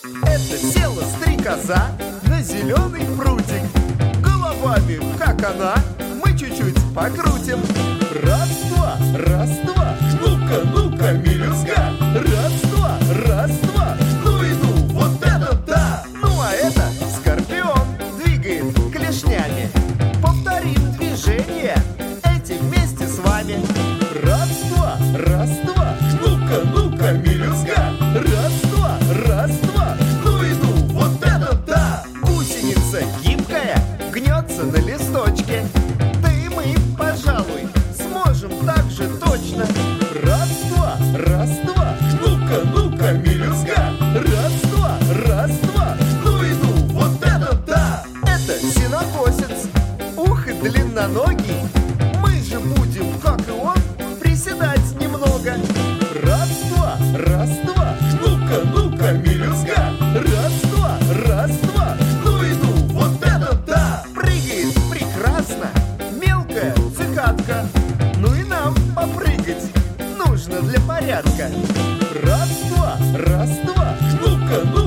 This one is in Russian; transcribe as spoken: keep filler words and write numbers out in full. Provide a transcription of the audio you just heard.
Это села стрекоза на зеленый прутик. Головами, как она, мы чуть-чуть покрутим. Раз, два, раз, два, ну-ка, ну-ка, мелюзга. Раз, два, раз, два, ну и ну, вот это да! Ну а это скорпион двигает клешнями. Повторим движение эти вместе с вами. Раз, два, раз, два, ну-ка, ну-ка, мелюзга. Раз, два, раз, два, ну и ну, вот это да! Гусеница гибкая гнется на листочке. Да и мы, пожалуй, сможем так же точно. Раз, два, раз, два, ну-ка, ну-ка, мелюзга. Раз, два, раз, два, ну и ну, вот это да! Это сенокосец, ух и длинноногий. Мы же будем, как и он, приседать немного. Раз, два, раз, два, ну-ка, ну-ка, мелюзга. Раз, два, раз, два, ну и ну, вот это да! Прыгает прекрасно мелкая цикадка. Ну и нам попрыгать нужно для порядка. Раз, два, раз, два, ну-ка, ну